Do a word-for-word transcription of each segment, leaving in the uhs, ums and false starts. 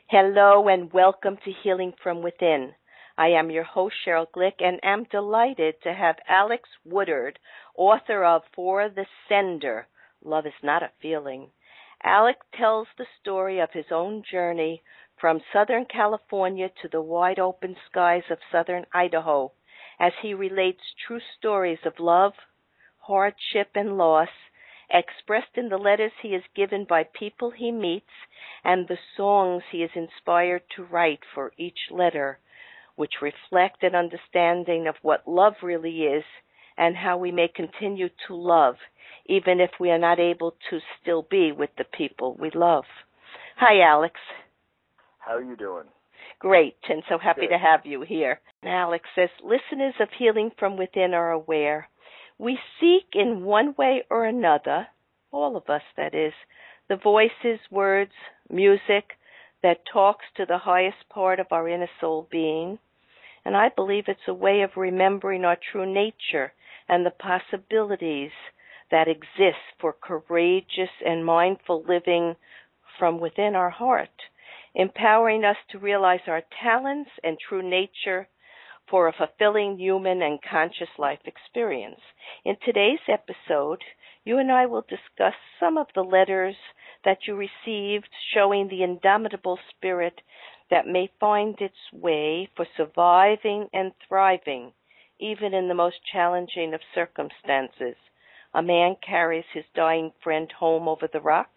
Hello and welcome to Healing from Within. I am your host, Cheryl Glick, and am delighted to have Alex Woodard, author of For the Sender, Love is Not a Feeling. Alex tells the story of his own journey from Southern California to the wide open skies of Southern Idaho as he relates true stories of love, hardship, and loss, expressed in the letters he is given by people he meets and the songs he is inspired to write for each letter, which reflect an understanding of what love really is and how we may continue to love, even if we are not able to still be with the people we love. Hi, Alex. How are you doing? Great, and so happy Good. to have you here. Alex says, listeners of Healing from Within are aware we seek in one way or another, all of us that is, the voices, words, music that talks to the highest part of our inner soul being. And I believe it's a way of remembering our true nature and the possibilities that exist for courageous and mindful living from within our heart, empowering us to realize our talents and true nature for a fulfilling human and conscious life experience. In today's episode, you and I will discuss some of the letters that you received showing the indomitable spirit that may find its way for surviving and thriving, even in the most challenging of circumstances. A man carries his dying friend home over the rocks.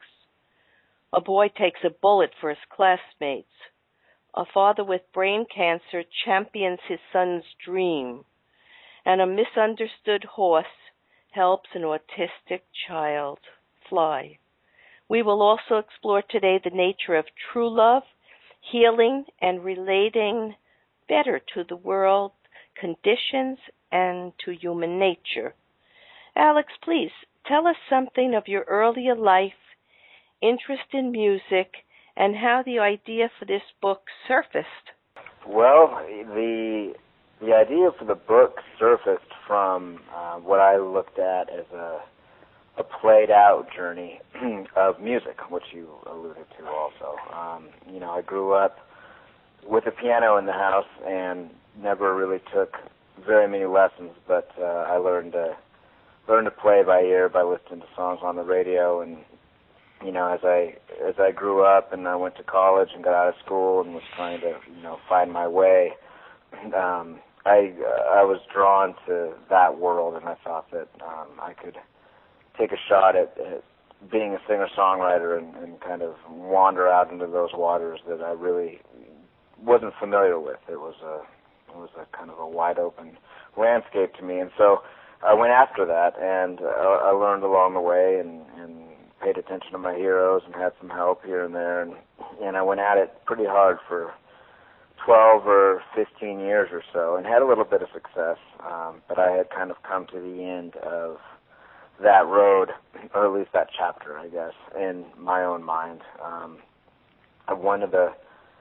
A boy takes a bullet for his classmates. A father with brain cancer champions his son's dream. And a misunderstood horse helps an autistic child fly. We will also explore today the nature of true love, healing, and relating better to the world, conditions, and to human nature. Alex, please tell us something of your earlier life, interest in music, and how the idea for this book surfaced. Well, the the idea for the book surfaced from uh, what I looked at as a a played-out journey of music, which you alluded to also. Um, you know, I grew up with a piano in the house and never really took very many lessons, but uh, I learned to learned to play by ear by listening to songs on the radio. And you know, as I as I grew up and I went to college and got out of school and was trying to you know find my way, um, I uh, I was drawn to that world, and I thought that um, I could take a shot at, at being a singer-songwriter and, and kind of wander out into those waters that I really wasn't familiar with. It was a it was a kind of a wide-open landscape to me, and so I went after that, and uh, I learned along the way and, and paid attention to my heroes and had some help here and there, and, and I went at it pretty hard for twelve or fifteen years or so and had a little bit of success, um, but I had kind of come to the end of that road, or at least that chapter, I guess, in my own mind. Um, I wanted to,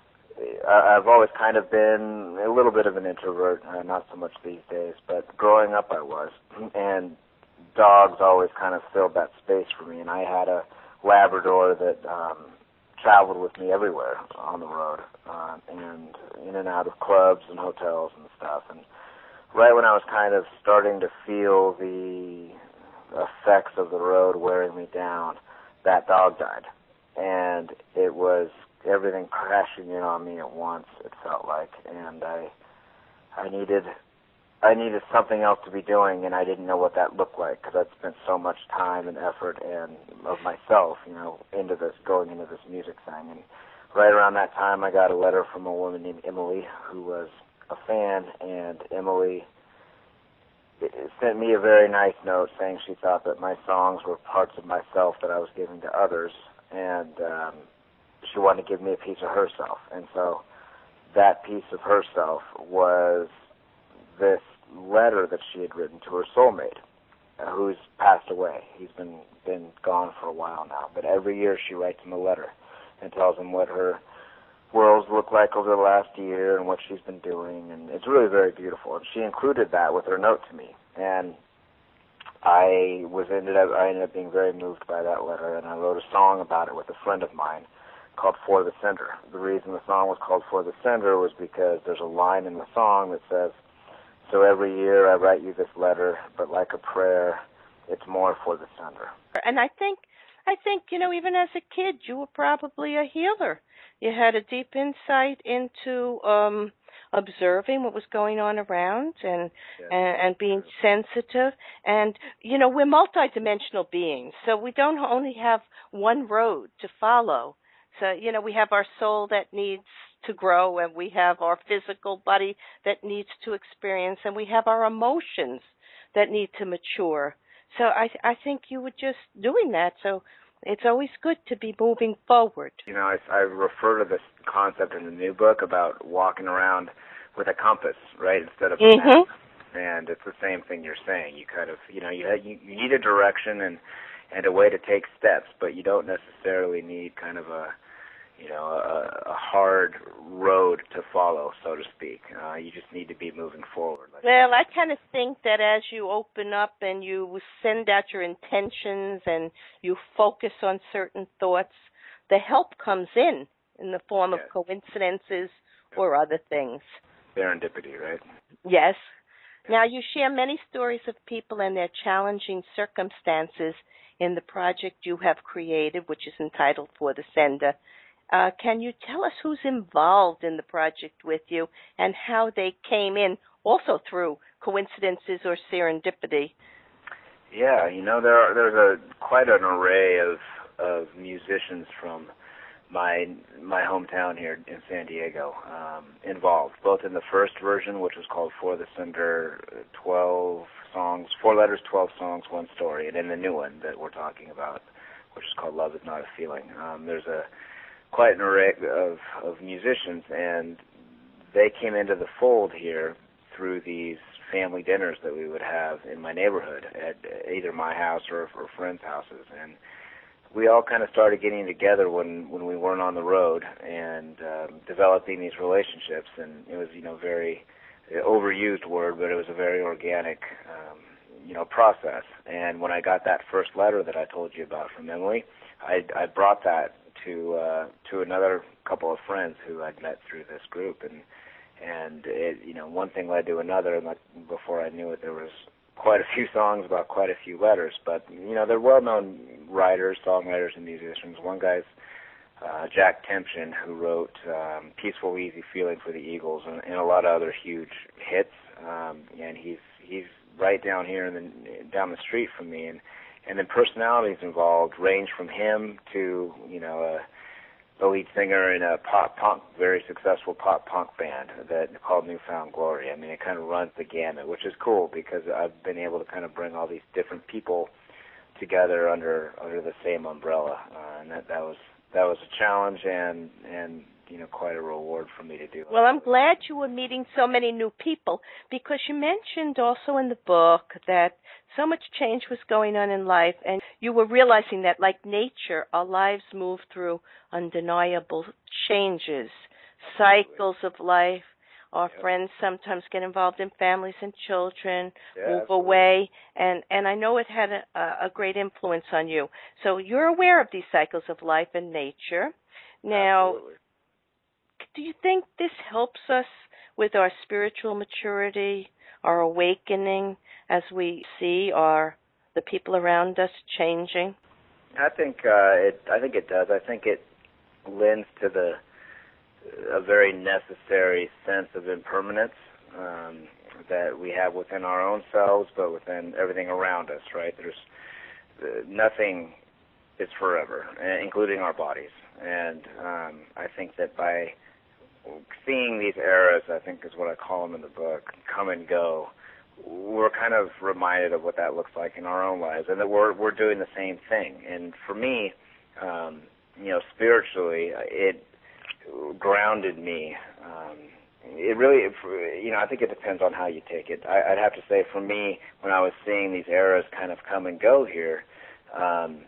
I've always kind of been a little bit of an introvert, uh, not so much these days, but growing up I was, and dogs always kind of filled that space for me, and I had a Labrador that um, traveled with me everywhere on the road, uh, and in and out of clubs and hotels and stuff, and right when I was kind of starting to feel the effects of the road wearing me down, that dog died, and it was everything crashing in on me at once, it felt like, and I I needed I needed something else to be doing, and I didn't know what that looked like because I'd spent so much time and effort and of myself, you know, into this, going into this music thing. And right around that time, I got a letter from a woman named Emily who was a fan, and Emily sent me a very nice note saying she thought that my songs were parts of myself that I was giving to others, and um, she wanted to give me a piece of herself. And so that piece of herself was this letter that she had written to her soulmate, uh, who's passed away. He's been been gone for a while now, but every year she writes him a letter and tells him what her worlds look like over the last year and what she's been doing, and it's really very beautiful. And she included that with her note to me, and I was ended up I ended up being very moved by that letter, and I wrote a song about it with a friend of mine called For the Sender. The reason the song was called For the Sender was because there's a line in the song that says, "So every year I write you this letter, but like a prayer, it's more for the sender." And I think, I think, you know, even as a kid, you were probably a healer. You had a deep insight into um, observing what was going on around and, Yes. and and being sensitive. And, you know, we're multidimensional beings, so we don't only have one road to follow. So, you know, we have our soul that needs to grow, and we have our physical body that needs to experience, and we have our emotions that need to mature. So I I think you were just doing that. So it's always good to be moving forward. You know, I, I refer to this concept in the new book about walking around with a compass, right, instead of a Mm-hmm. map. And it's the same thing you're saying. You kind of, you know, you you, you need a direction and and a way to take steps, but you don't necessarily need kind of a, you know, a, a hard road to follow, so to speak. Uh, you just need to be moving forward. Like Well, I kind of think that as you open up and you send out your intentions and you focus on certain thoughts, the help comes in in the form of Yes. coincidences or other things. serendipity, right? Yes. Now, you share many stories of people and their challenging circumstances in the project you have created, which is entitled For the Sender. Uh, can you tell us who's involved in the project with you and how they came in, also through coincidences or serendipity? Yeah, you know, there are, there's a quite an array of of musicians from my my hometown here in San Diego um, involved, both in the first version, which was called For the Sender, twelve songs, four letters, twelve songs, one story, and in the new one that we're talking about, which is called Love Is Not a Feeling. Um, there's a quite an array of, of musicians, and they came into the fold here through these family dinners that we would have in my neighborhood at either my house or, or friends' houses. And we all kind of started getting together when, when we weren't on the road and um, developing these relationships. And it was, you know, very overused word, but it was a very organic, um, you know, process. And when I got that first letter that I told you about from Emily, I, I brought that to uh, to another couple of friends who I'd met through this group, and and it, you know, one thing led to another, and like, before I knew it, there was quite a few songs about quite a few letters. But you know, they're well-known writers, songwriters, and musicians. One guy's uh, Jack Tempchin, who wrote um, "Peaceful, Easy Feeling" for the Eagles, and, and a lot of other huge hits. Um, and he's he's right down here in the down the street from me, and. And then personalities involved range from him to, you know, a, the lead singer in a pop punk, very successful pop punk band that called New Found Glory. I mean, it kind of runs the gamut, which is cool because I've been able to kind of bring all these different people together under under the same umbrella, uh, and that that was that was a challenge and and you know, quite a reward for me to do. Well, I'm glad you were meeting so many new people, because you mentioned also in the book that so much change was going on in life, and you were realizing that, like nature, our lives move through undeniable changes, cycles of life. Our yep. friends sometimes get involved in families and children, yeah, move absolutely. away, and, and I know it had a, a great influence on you. So you're aware of these cycles of life and nature. Now, absolutely. Do you think this helps us with our spiritual maturity, our awakening, as we see our the people around us changing? I think uh, it. I think it does. I think it lends to the a very necessary sense of impermanence um, that we have within our own selves, but within everything around us. Right? There's uh, nothing is forever, including our bodies, and um, I think that by seeing these eras, I think is what I call them in the book, come and go, we're kind of reminded of what that looks like in our own lives, and that we're we're doing the same thing. And for me, um, you know, spiritually, it grounded me. Um, it really, you know, I think it depends on how you take it. I, I'd have to say, for me, when I was seeing these eras kind of come and go here, um,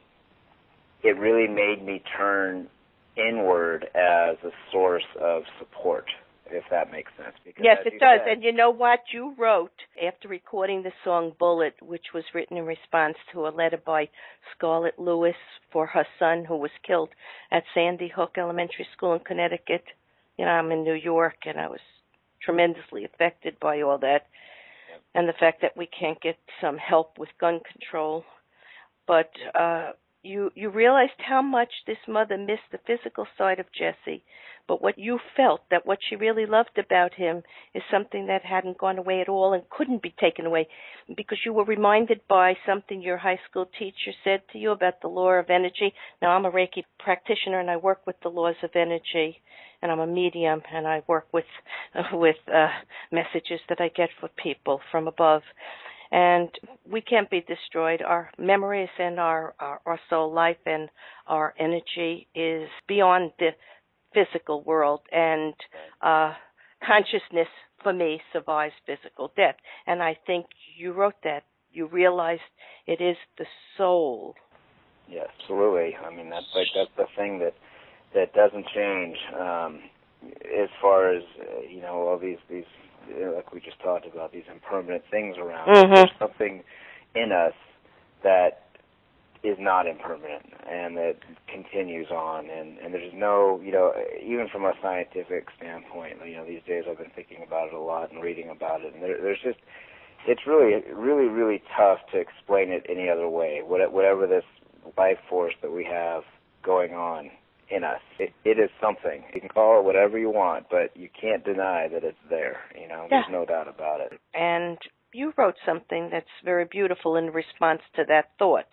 it really made me turn inward as a source of support if that makes sense. Because yes, it does. Said, and you know what? You wrote, after recording the song Bullet, which was written in response to a letter by Scarlett Lewis for her son who was killed at Sandy Hook Elementary School in Connecticut. You know, I'm in New York, and I was tremendously affected by all that, yep. and the fact that we can't get some help with gun control. But uh, you you realized how much this mother missed the physical side of Jesse, but what you felt, that what she really loved about him is something that hadn't gone away at all and couldn't be taken away, because you were reminded by something your high school teacher said to you about the law of energy. Now, I'm a Reiki practitioner, and I work with the laws of energy, and I'm a medium, and I work with uh, with uh, messages that I get for people from above. And we can't be destroyed. Our memories and our, our, our soul life and our energy is beyond the physical world. And uh, consciousness, for me, survives physical death. And I think you wrote that. You realized it is the soul. Yes, absolutely. I mean, that's like that's the thing that that doesn't change. Um, as far as uh, you know, all these these. like we just talked about, these impermanent things around us. Mm-hmm. There's something in us that is not impermanent and that continues on. And, and there's no, you know, even from a scientific standpoint, you know, these days I've been thinking about it a lot and reading about it. And there, there's just, it's really, really, really tough to explain it any other way. Whatever this life force that we have going on in us, it, it is something. You can call it whatever you want, but you can't deny that it's there. You know, yeah. There's no doubt about it. And you wrote something that's very beautiful in response to that thought.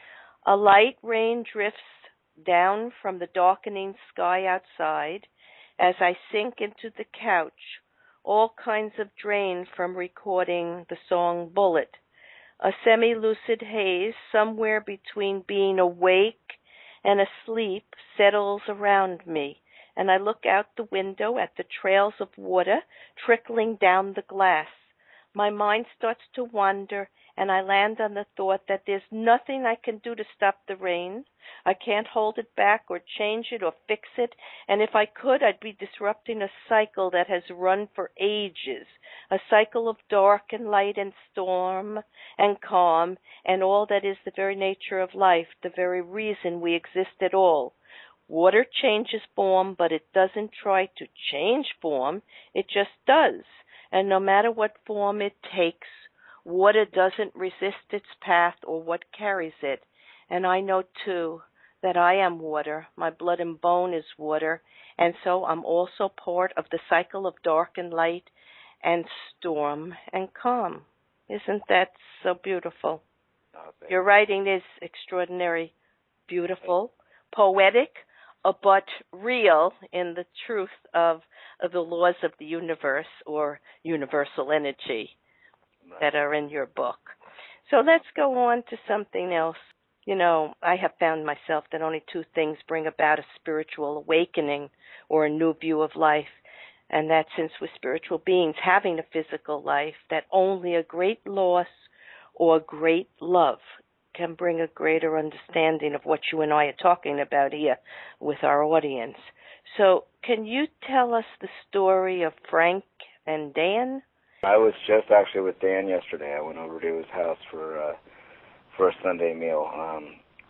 A light rain drifts down from the darkening sky outside as I sink into the couch, all kinds of drain from recording the song Bullet. A semi-lucid haze somewhere between being awake and asleep settles around me, and I look out the window at the trails of water trickling down the glass. My mind starts to wander, and I land on the thought that there's nothing I can do to stop the rain. I can't hold it back or change it or fix it, and if I could, I'd be disrupting a cycle that has run for ages, a cycle of dark and light and storm and calm, and all that is the very nature of life, the very reason we exist at all. Water changes form, but it doesn't try to change form. It just does. And no matter what form it takes, water doesn't resist its path or what carries it. And I know, too, that I am water. My blood and bone is water. And so I'm also part of the cycle of dark and light and storm and calm. Isn't that so beautiful? Oh, Your writing is extraordinary, beautiful, poetic, uh, but real in the truth of, of the laws of the universe or universal energy that are in your book. So let's go on to something else. You know, I have found myself that only two things bring about a spiritual awakening or a new view of life, and that since we're spiritual beings having a physical life, that only a great loss or great love can bring a greater understanding of what you and I are talking about here with our audience. So can you tell us the story of Frank and Dan? I was just actually with Dan yesterday. I went over to his house for uh, for a Sunday meal. Um,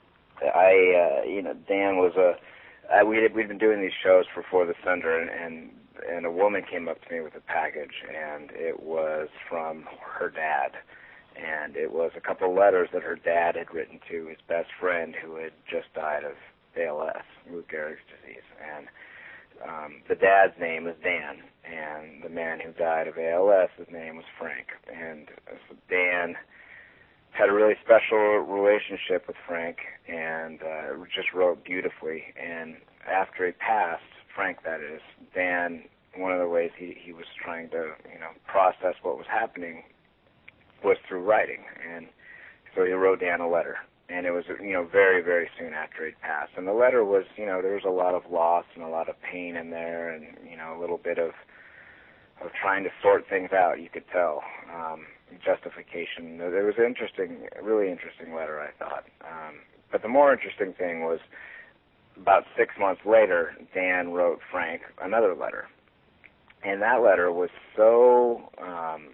I, uh, you know, Dan was a. I, we had, we'd been doing these shows for For the Thunder, and, and and a woman came up to me with a package, and it was from her dad, and it was a couple letters that her dad had written to his best friend who had just died of A L S, Lou Gehrig's disease, and um, the dad's name is Dan, and the man who died of A L S, his name was Frank, and so Dan had a really special relationship with Frank, and uh, just wrote beautifully. And after he passed, Frank, that is, Dan, one of the ways he, he was trying to, you know, process what was happening was through writing. And so he wrote Dan a letter. And it was, you know, very, very soon after he'd passed. And the letter was, you know, there was a lot of loss and a lot of pain in there, and, you know, a little bit of of trying to sort things out, you could tell. Um, justification. It was an interesting, really interesting letter, I thought. Um, but the more interesting thing was about six months later, Dan wrote Frank another letter. and that letter was so, um,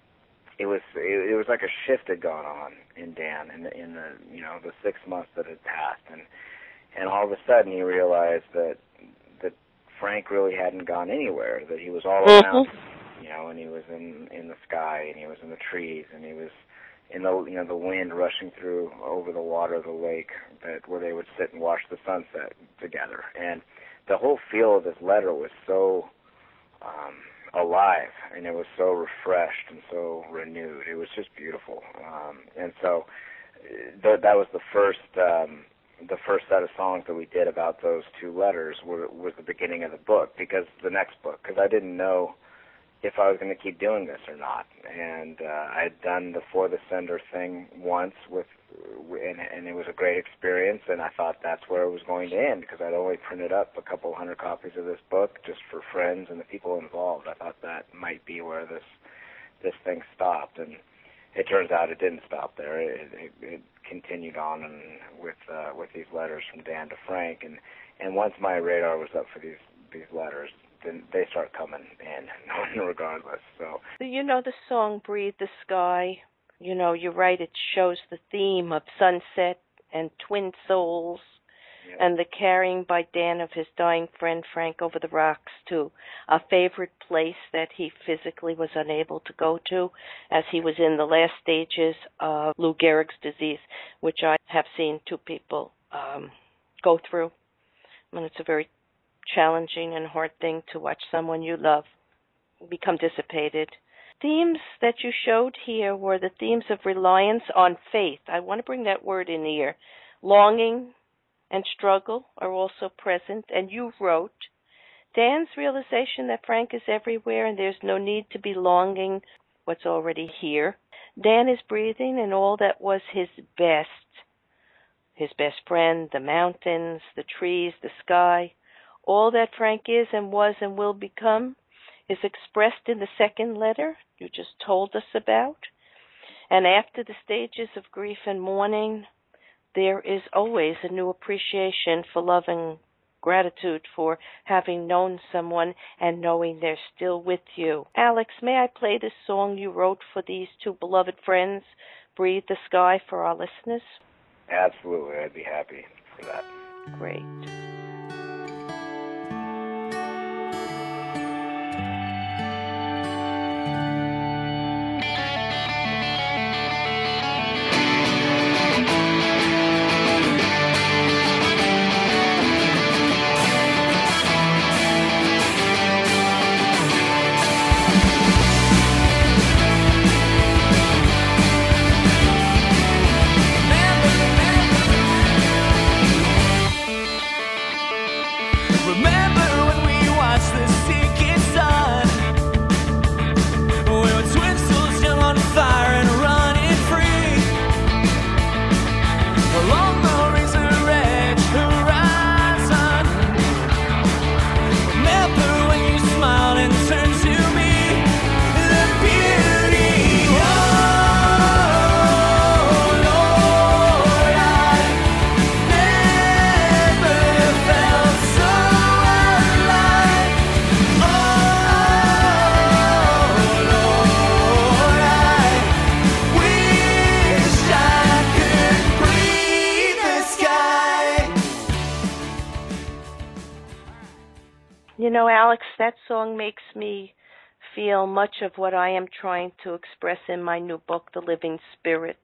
it was it, it was like a shift had gone on in Dan in the, in the you know the six months that had passed, and and all of a sudden he realized that that Frank really hadn't gone anywhere, that he was all around, you know, and he was in in the sky, and he was in the trees, and he was in the you know the wind rushing through over the water of the lake, that where they would sit and watch the sunset together, and the whole feel of this letter was so um, alive, and it was so refreshed and so renewed. It was just beautiful, um, and so th- that was the first um, the first set of songs that we did about those two letters were, was the beginning of the book, because the next book, because I didn't know if I was going to keep doing this or not, and uh, I had done the For the Sender thing once with, and, and it was a great experience, and I thought that's where it was going to end, because I'd only printed up a couple hundred copies of this book just for friends and the people involved. I thought that might be where this this thing stopped, and it turns out it didn't stop there. It, it, it continued on and with uh, with these letters from Dan to Frank, and, and once my radar was up for these these letters, then they start coming in regardless. So you know the song Breathe the Sky, you know, you're right, it shows the theme of sunset and twin souls, yeah, and the carrying by Dan of his dying friend Frank over the rocks to a favorite place that he physically was unable to go to, as he was in the last stages of Lou Gehrig's disease, which I have seen two people um, go through. And it's a very challenging and hard thing to watch someone you love become dissipated. Themes that you showed here were the themes of reliance on faith. I want to bring that word in here. Longing and struggle are also present, and you wrote, Dan's realization that Frank is everywhere and there's no need to be longing what's already here. Dan is breathing in all that was his best. His best friend, the mountains, the trees, the sky. All that Frank is and was and will become is expressed in the second letter you just told us about. And after the stages of grief and mourning, there is always a new appreciation for love and gratitude for having known someone and knowing they're still with you. Alex, may I play this song you wrote for these two beloved friends, Breathe the Sky, for our listeners? Absolutely, I'd be happy for that. Great. You know, Alex, that song makes me feel much of what I am trying to express in my new book, The Living Spirit.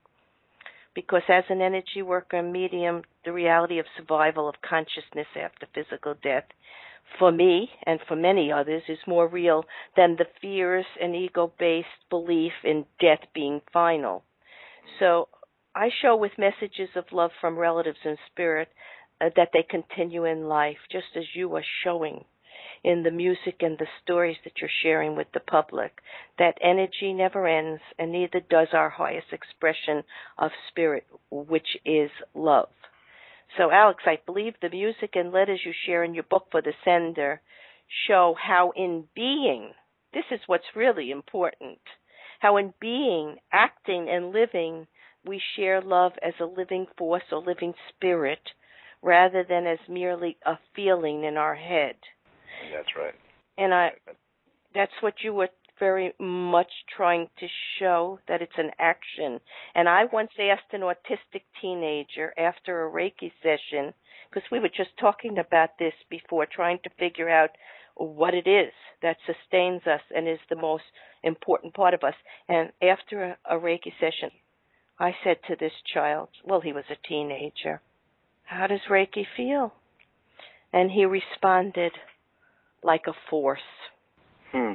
Because as an energy worker and medium, the reality of survival of consciousness after physical death, for me and for many others, is more real than the fears and ego-based belief in death being final. So I show with messages of love from relatives in spirit uh, that they continue in life, just as you are showing in the music and the stories that you're sharing with the public. That energy never ends, and neither does our highest expression of spirit, which is love. So, Alex, I believe the music and letters you share in your book For the Sender show how in being, this is what's really important, how in being, acting, and living, we share love as a living force or living spirit rather than as merely a feeling in our head. That's right. And I That's what you were very much trying to show, that it's an action. And I once asked an autistic teenager after a Reiki session, because we were just talking about this before, trying to figure out what it is that sustains us and is the most important part of us. And after a, a Reiki session, I said to this child, well, he was a teenager, how does Reiki feel? And he responded, like a force. Hmm.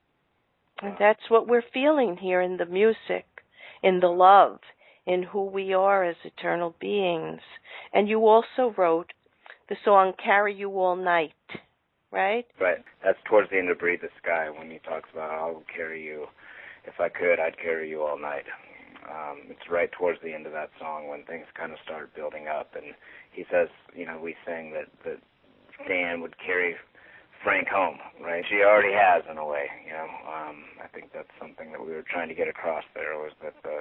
And that's what we're feeling here in the music, in the love, in who we are as eternal beings. And you also wrote the song Carry You All Night, right? Right. That's towards the end of Breathe the Sky, when he talks about, I'll carry you. If I could, I'd carry you all night. Um, it's right towards the end of that song when things kind of start building up. And he says, you know, we sing that, that Dan would carry Frank home, right? She already has, in a way, you know. Um, I think that's something that we were trying to get across there, was that the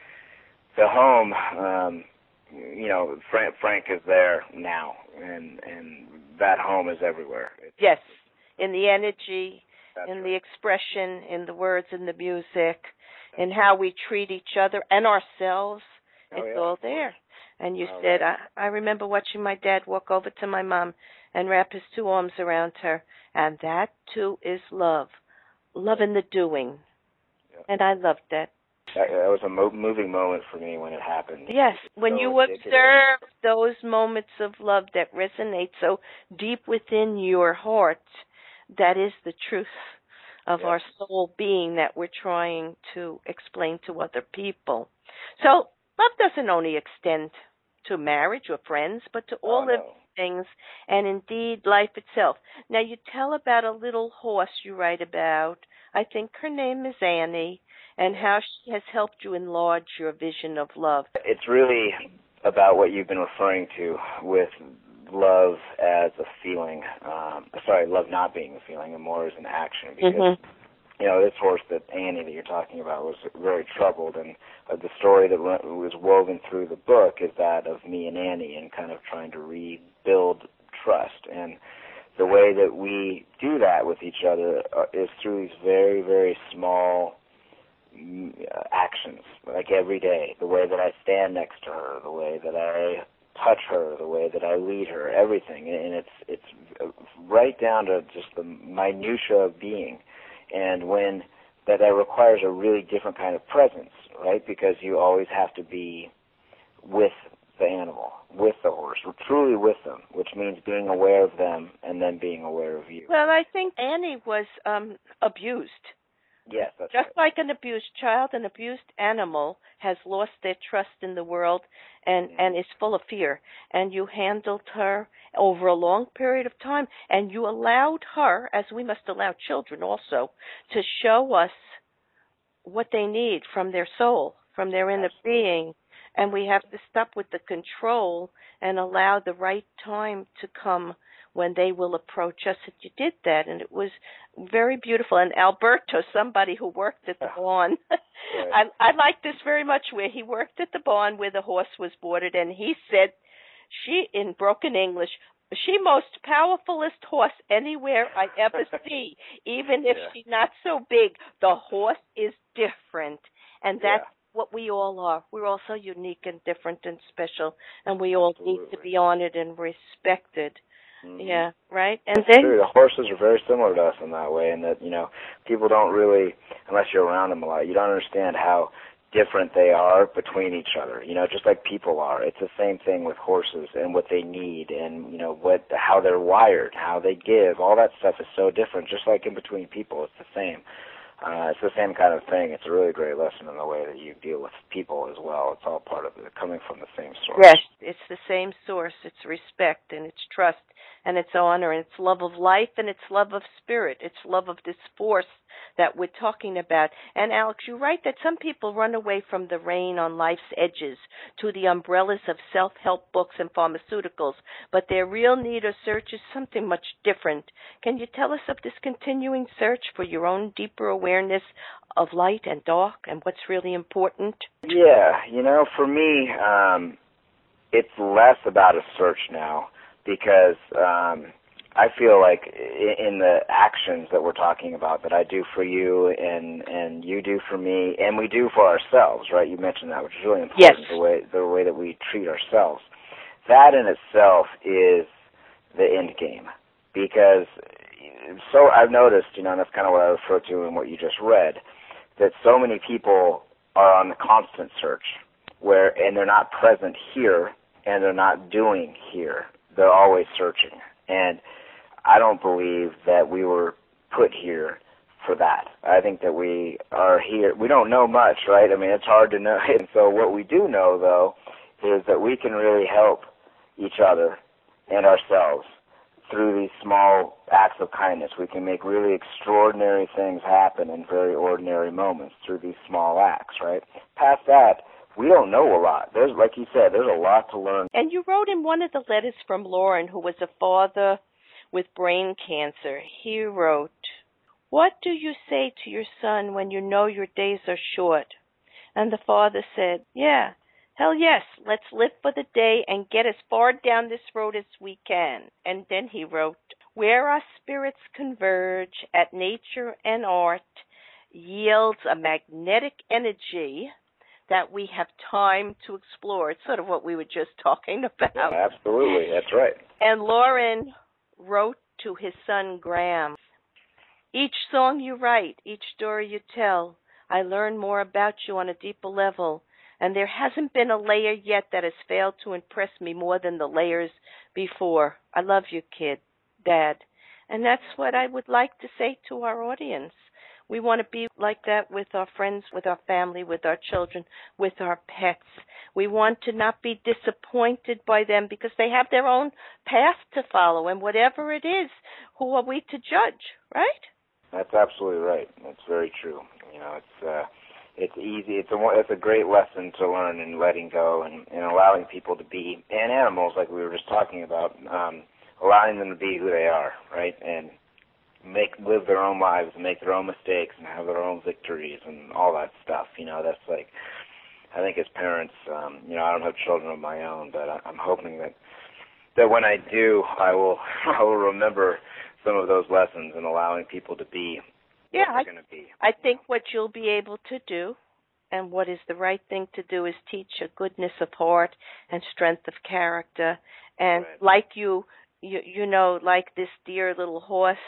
the home, um, you know, Frank, Frank is there now, and and that home is everywhere. It's, yes, in the energy, in right. the expression, in the words, in the music, in how we treat each other and ourselves. Oh, it's yeah, all there. And you all said, right. I, I remember watching my dad walk over to my mom and wrap his two arms around her. And that, too, is love. Love in the doing. Yeah. And I loved that. That, that was a mo- moving moment for me when it happened. Yes, when so you observe those moments of love that resonate so deep within your heart, that is the truth of yeah. our soul being that we're trying to explain to other people. So love doesn't only extend to marriage or friends, but to all oh, living no. things, and indeed life itself. Now, you tell about a little horse you write about. I think her name is Annie, and how she has helped you enlarge your vision of love. It's really about what you've been referring to with love as a feeling. Um, sorry, love not being a feeling, and more as an action. Because, mm-hmm. you know, this horse that Annie that you're talking about was very troubled, and uh, the story that was woven through the book is that of me and Annie and kind of trying to rebuild trust. And the way that we do that with each other uh, is through these very, very small uh, actions, like every day. The way that I stand next to her, the way that I touch her, the way that I lead her, everything. And it's it's right down to just the minutia of being. And when that, that requires a really different kind of presence, right? Because you always have to be with the animal, with the horse, we're truly with them, which means being aware of them and then being aware of you. Well, I think Annie was um, abused. Yes, that's Just right. like an abused child, an abused animal has lost their trust in the world and, mm-hmm. and is full of fear. And you handled her over a long period of time, and you allowed her, as we must allow children also, to show us what they need from their soul, from their inner Absolutely. being. And we have to stop with the control and allow the right time to come when they will approach us. And you did that, and it was very beautiful. And Alberto, somebody who worked at the barn, right. I, I like this very much, where he worked at the barn where the horse was boarded, and he said, she, in broken English, she most powerfulest horse anywhere I ever see. Even if yeah. she's not so big, the horse is different. And that's yeah. what we all are. We're all so unique and different and special, and we all Absolutely. need to be honored and respected. Mm-hmm. Yeah, right? And That's then true. The horses are very similar to us in that way, and that, you know, people don't really, unless you're around them a lot, you don't understand how different they are between each other, you know, just like people are. It's the same thing with horses and what they need, and, you know, what how they're wired, how they give. All that stuff is so different, just like in between people. It's the same. Uh, it's the same kind of thing. It's a really great lesson in the way that you deal with people as well. It's all part of it, coming from the same source. Yes, it's the same source. It's respect, and it's trust, and it's honor, and it's love of life, and it's love of spirit. It's love of this force that we're talking about. And Alex, you write that some people run away from the rain on life's edges to the umbrellas of self-help books and pharmaceuticals, but their real need or search is something much different. Can you tell us of this continuing search for your own deeper awareness of light and dark and what's really important? Yeah, you know, for me, um, it's less about a search now, because um, I feel like in the actions that we're talking about that I do for you and and you do for me and we do for ourselves, right? You mentioned that, which is really important. Yes. The way the way that we treat ourselves, that in itself is the end game. Because so I've noticed, you know, and that's kind of what I refer to in what you just read, that so many people are on the constant search, where and they're not present here and they're not doing here. They're always searching. And I don't believe that we were put here for that. I think that we are here. We don't know much, right? I mean, it's hard to know. And so what we do know, though, is that we can really help each other and ourselves through these small acts of kindness. We can make really extraordinary things happen in very ordinary moments through these small acts, right? Past that, we don't know a lot. There's, like you said, there's a lot to learn. And you wrote in one of the letters from Lauren, who was a father with brain cancer, he wrote, "What do you say to your son when you know your days are short?" And the father said, "Yeah, hell yes, let's live for the day and get as far down this road as we can." And then he wrote, "Where our spirits converge at nature and art yields a magnetic energy that we have time to explore." It's sort of what we were just talking about. Yeah, absolutely, that's right. And Lauren wrote to his son Graham, "Each song you write, each story you tell, I learn more about you on a deeper level, and there hasn't been a layer yet that has failed to impress me more than the layers before. I love you, kid, Dad." And that's what I would like to say to our audience. We want to be like that with our friends, with our family, with our children, with our pets. We want to not be disappointed by them because they have their own path to follow, and whatever it is, who are we to judge, right? That's absolutely right. That's very true. You know, it's uh, it's easy. It's a it's a great lesson to learn in letting go and, and allowing people to be, and animals, like we were just talking about, um, allowing them to be who they are, right? And make live their own lives and make their own mistakes and have their own victories and all that stuff. You know, that's like, I think as parents, um, you know, I don't have children of my own, but I, I'm hoping that that when I do, I will I will remember some of those lessons and allowing people to be yeah, what they're going to be. I think what you'll be able to do and what is the right thing to do is teach a goodness of heart and strength of character. And right. like you, you, you know, like this dear little horse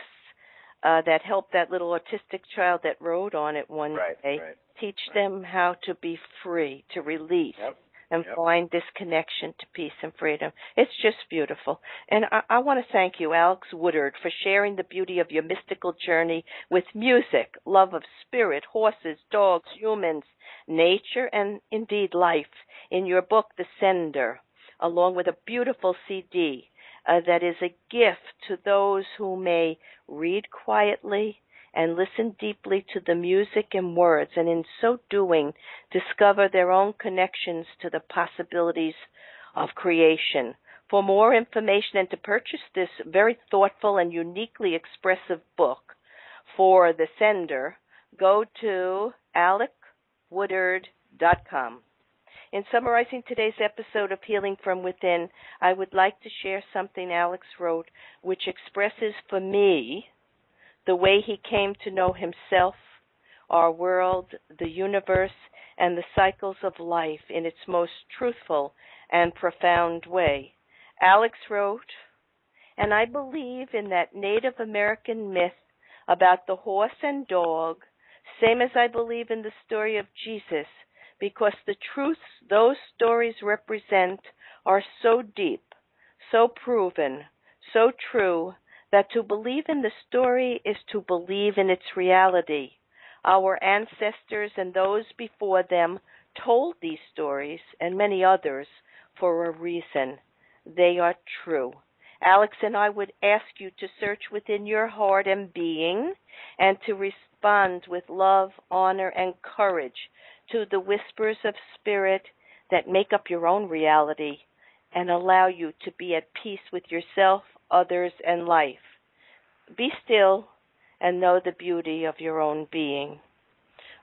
uh, that helped that little autistic child that rode on it one right, day, right, teach right. them how to be free, to release. Yep. And yep. find this connection to peace and freedom. It's just beautiful. And I, I want to thank you, Alex Woodard, for sharing the beauty of your mystical journey with music, love of spirit, horses, dogs, humans, nature, and indeed life in your book, The Sender, along with a beautiful C D uh, that is a gift to those who may read quietly and listen deeply to the music and words, and in so doing, discover their own connections to the possibilities of creation. For more information and to purchase this very thoughtful and uniquely expressive book for The Sender, go to alec woodard dot com. In summarizing today's episode of Healing from Within, I would like to share something Alex wrote, which expresses for me the way he came to know himself, our world, the universe, and the cycles of life in its most truthful and profound way. Alex wrote, "And I believe in that Native American myth about the horse and dog, same as I believe in the story of Jesus, because the truths those stories represent are so deep, so proven, so true, that to believe in the story is to believe in its reality. Our ancestors and those before them told these stories and many others for a reason. They are true." Alex and I would ask you to search within your heart and being and to respond with love, honor, and courage to the whispers of spirit that make up your own reality and allow you to be at peace with yourself, others, and life. Be still and know the beauty of your own being.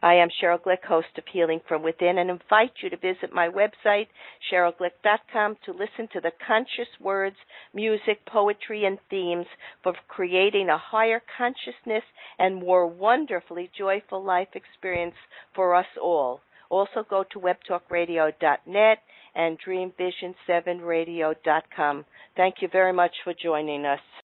I am Sheryl Glick, host of Healing from Within, and invite you to visit my website, sheryl glick dot com, to listen to the conscious words, music, poetry, and themes for creating a higher consciousness and more wonderfully joyful life experience for us all. Also go to web talk radio dot net and dream vision seven radio dot com. Thank you very much for joining us.